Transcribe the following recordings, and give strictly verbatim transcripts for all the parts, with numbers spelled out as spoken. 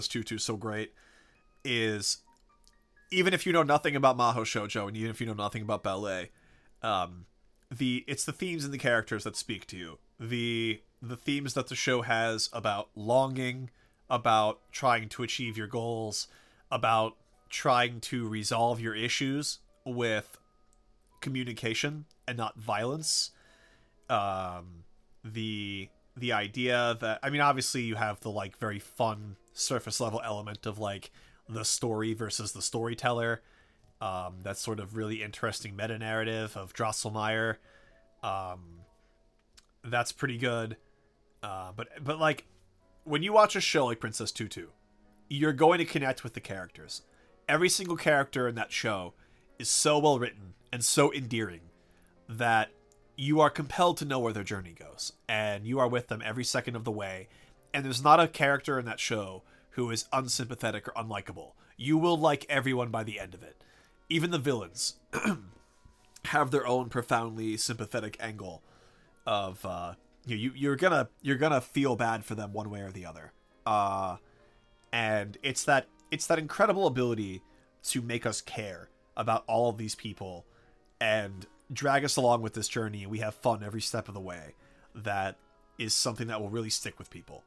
Tutu so great is even if you know nothing about Maho Shoujo and even if you know nothing about ballet, um, the it's the themes and the characters that speak to you. The the themes that the show has about longing, about trying to achieve your goals, about trying to resolve your issues with communication and not violence. Um, the the idea that I mean, obviously you have the like very fun surface level element of like the story versus the storyteller. Um, that sort of really interesting meta narrative of Drosselmeyer. Um, that's pretty good. Uh, but but like when you watch a show like Princess Tutu, you're going to connect with the characters. Every single character in that show is so well written and so endearing that you are compelled to know where their journey goes, and you are with them every second of the way. And there's not a character in that show who is unsympathetic or unlikable. You will like everyone by the end of it. Even the villains have their own profoundly sympathetic angle of uh, you, you you're gonna you're gonna feel bad for them one way or the other. Uh, and it's that it's that incredible ability to make us care about all of these people and drag us along with this journey, and we have fun every step of the way. That is something that will really stick with people.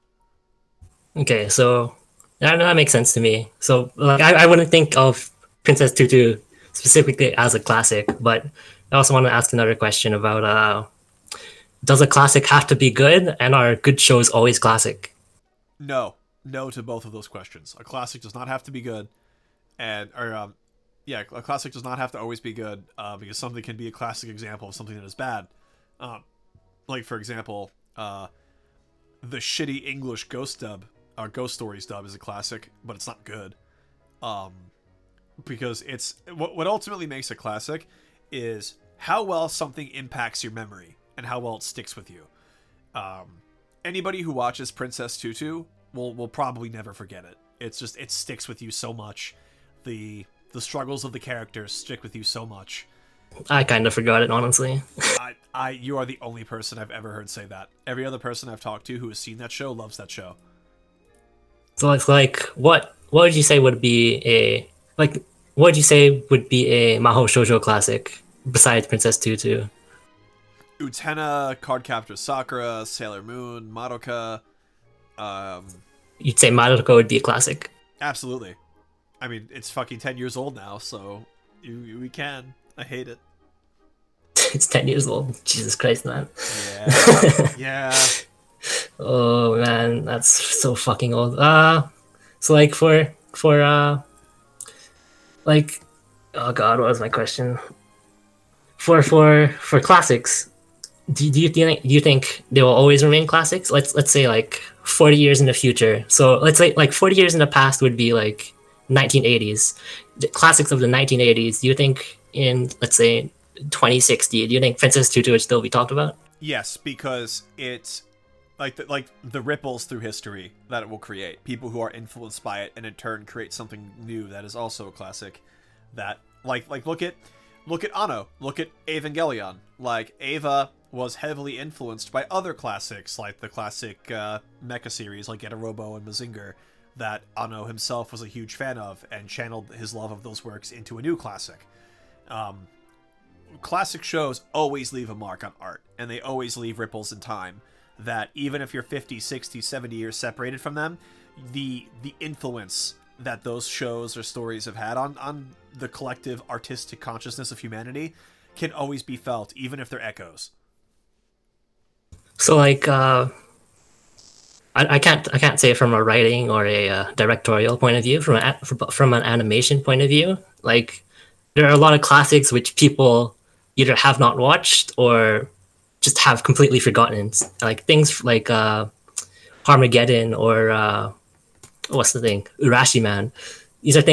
Okay, so that, that makes sense to me. So like I, I wouldn't think of Princess Tutu specifically as a classic, but I also want to ask another question about uh, does a classic have to be good, and are good shows always classic? No, no to both of those questions. A classic does not have to be good, and or um, yeah, a classic does not have to always be good uh, because something can be a classic example of something that is bad. Um, like for example, uh, the shitty English Ghost dub, or Ghost Stories dub, is a classic, but it's not good. Um, because it's what what ultimately makes a classic is how well something impacts your memory and how well it sticks with you. Um, anybody who watches Princess Tutu will will probably never forget it. It's just it sticks with you so much. The the struggles of the characters stick with you so much. I kind of forgot it, honestly. I, I, you are the only person I've ever heard say that. Every other person I've talked to who has seen that show loves that show. So it's like, what what would you say would be a like what would you say would be a Maho Shoujo classic besides Princess Tutu? Utena, Cardcaptor Sakura, Sailor Moon, Madoka. Um, You'd say Madoka would be a classic. absolutely. I mean, it's fucking ten years old now, so you, you we can. I hate it. It's ten years old. Jesus Christ, man. Yeah, yeah. Oh man, that's so fucking old. Uh so like for for uh like oh god, what was my question? For for for classics, do, do you think do you think they will always remain classics? Let's let's say like forty years in the future. So let's say like forty years in the past would be like nineteen eighties. The classics of the nineteen eighties. Do you think in let's say twenty sixty, do you think Princess Tutu would still be talked about? Yes, because it's like the, like the ripples through history that it will create. People who are influenced by it, and in turn create something new that is also a classic. That like like look at look at Anno, look at Evangelion. Like Eva was heavily influenced by other classics, like the classic uh, mecha series like Getarobo and Mazinger, that Anno himself was a huge fan of, and channeled his love of those works into a new classic. Um, classic shows always leave a mark on art, and they always leave ripples in time that even if you're fifty, sixty, seventy years separated from them, the the influence that those shows or stories have had on, on the collective artistic consciousness of humanity can always be felt, even if they're echoes. So like uh I, I can't I can't say it from a writing or a uh, directorial point of view, from an from an animation point of view. Like there are a lot of classics which people either have not watched or just have completely forgotten. Like things like uh, Harmageddon or uh, what's the thing, Urashi Man. These are things